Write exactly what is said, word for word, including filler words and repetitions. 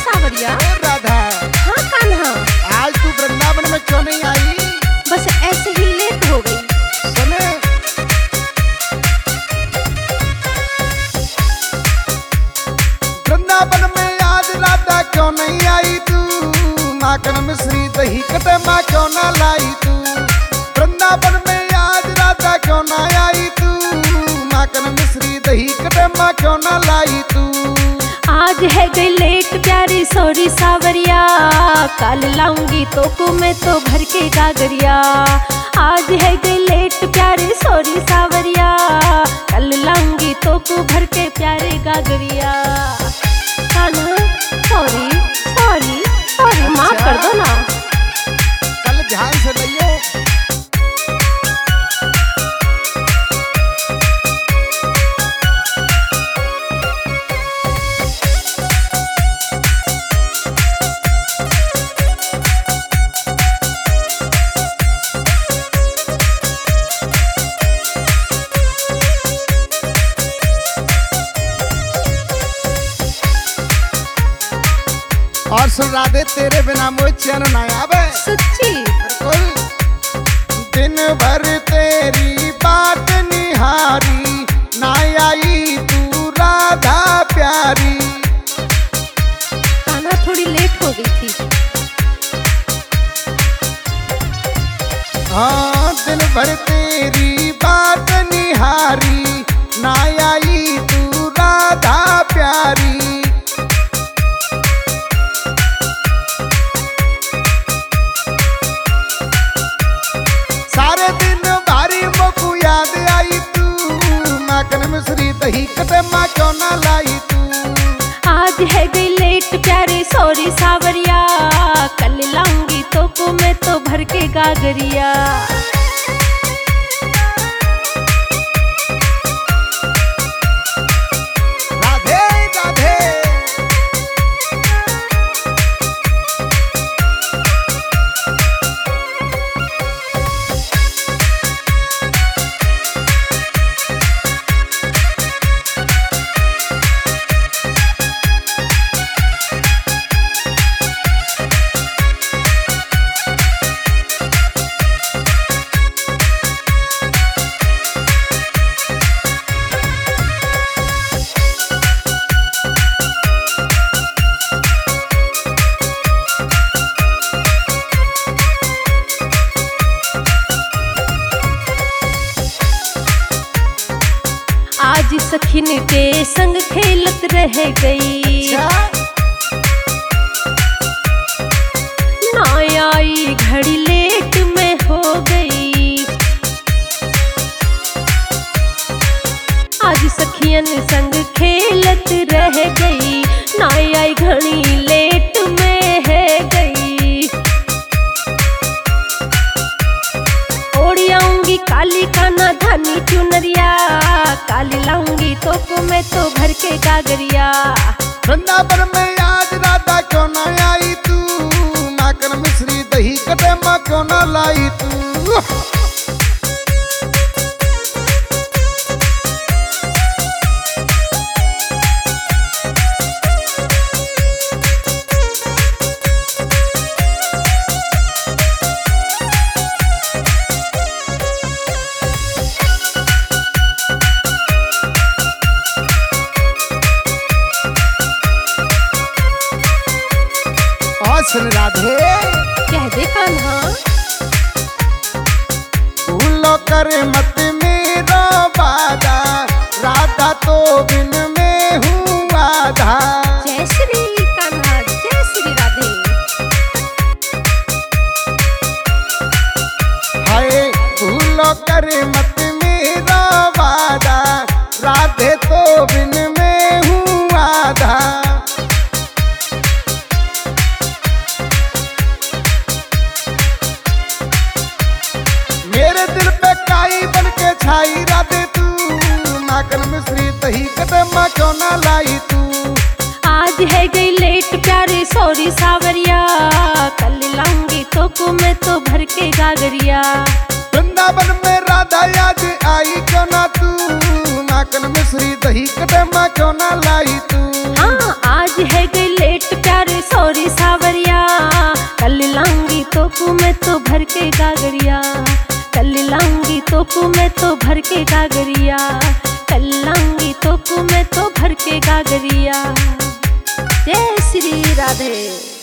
सावरिया। ओ राधा। हाँ कान्हा। आज तू वृंदावन में क्यों नहीं आई? बस ऐसे ही लेट हो गई। सुने, वृंदावन में आज राधा क्यों नहीं आई तू? माखन मिश्री दही कटे माँ क्यों ना लाई तू? वृंदावन में आज राधा क्यों ना आई तू? माखन मिश्री दही कटे माँ क्यों ना लाई तू? आज है गई लेट प्यारी सॉरी सावरिया, कल लाऊंगी तो को मैं तो भर के गागरिया। आज है गई लेट प्यारे सॉरी सावरिया, कल लाऊंगी तो को भर के प्यारे गागरिया। कान्हा सॉरी सॉरी सॉरी माफ कर दो ना। कल ध्यान से लइयो। और सुन राधे, तेरे बिना मुझे चैन ना आवे। सच्ची बिल्कुल। दिन भर तेरी बात निहारी, ना आई तू राधा प्यारी। कान्हा थोड़ी लेट हो गई थी। हाँ, दिन भर तेरी बात निहारी, ना आई तू राधा प्यारी। सारे दिन भारी मोकू याद आई तू, माखन मिश्री दही कटे माँ क्यों ना लाई तू? आज है गई लेट प्यारे सॉरी सावरिया, कल लाऊंगी तो को मैं तो भर के गागरिया। राधे राधे। आज सखिन के संग खेलत रह गई, ना आई घड़ी लेट में हो गई। आज सखियन संग खेलत रह गई, ना आई घड़ी लेट में है गई। ओढ़ आऊंगी काली काना धानी चुनरिया, काली लाऊंगी तो को मैं तो भर के गागरिया। वृंदावन में आज राधा क्यों ना आई तू? माखन मिश्री दही कटे माँ क्यों ना लाई तू? और सुन राधे, कह दे कान्हा। भूलो कर मत मेरा वादा, राधा तो बिन में हूँ आधा। जय श्री कान्हा, जय श्री राधे। हाय, भूलो कर मत मेरा वादा, राधे तो बिन में हूँ आधा। मेरे दिल पे काई बन के छाई राधे तू, माखन मिश्री दही कटे माँ क्यों ना लाई तू? आज है गई लेट प्यारे सॉरी सावरिया, कल लाऊंगी तो को मैं तो भर के गागरिया। वृंदावन में राधा आज आई क्यों ना तू? माखन मिश्री दही कटे माँ क्यों ना लाई तू? हाँ आज है गई लेट प्यारे तो भर के गागरिया, कल लाऊंगी तोप में तो भर के गागरिया। जय श्री राधे।